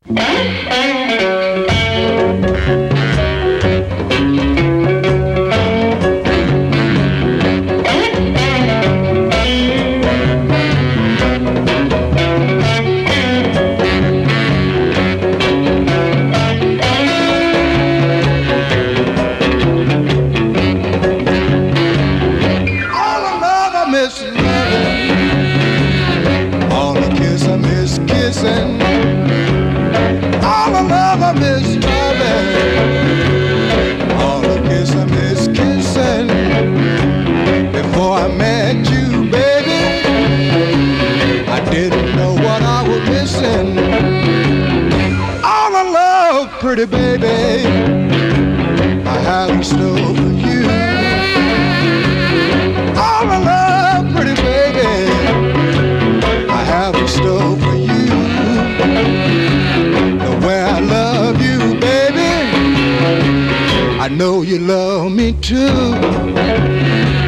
Pretty baby, I have in store for you. All the love, pretty baby, I have in store for you. The way I love you, baby, I know you love me too.